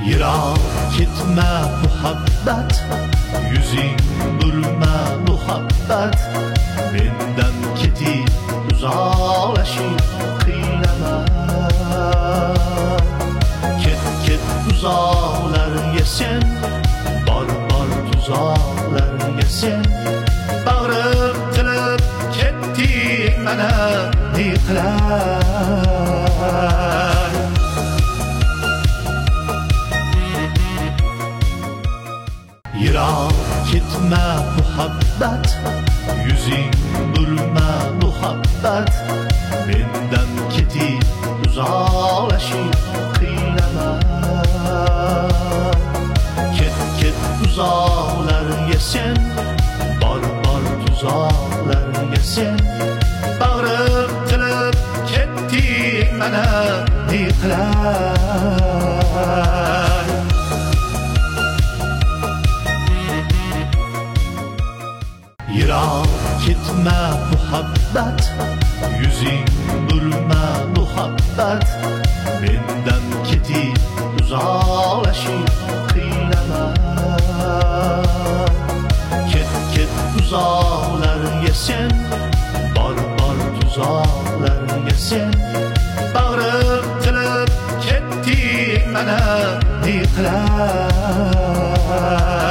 Yiroq ketma muhabbat, yuzing burma muhabbat, mendan ketib uzoqlashing qiynama. Ket uzoqlarga sen, bor tuzoqlarga sen, bag'rim tilib ketding mana ne qilay. Yiroq ketma muhabbat, yuzing burma muhabbat, mendan ketib uzoqlashing qiynama. Ket uzoqlarga sen, bor tuzoqlarga sen, bag'rim tilib ketding mana ne qilay. Yiroq ketma muhabbat, yuzing burma muhabbat, mendan ketib uzoqlashing qiynama. Ket uzoqlarga sen, bor tuzoqlarga sen, bag'rim tilib ketding mana ne qilay.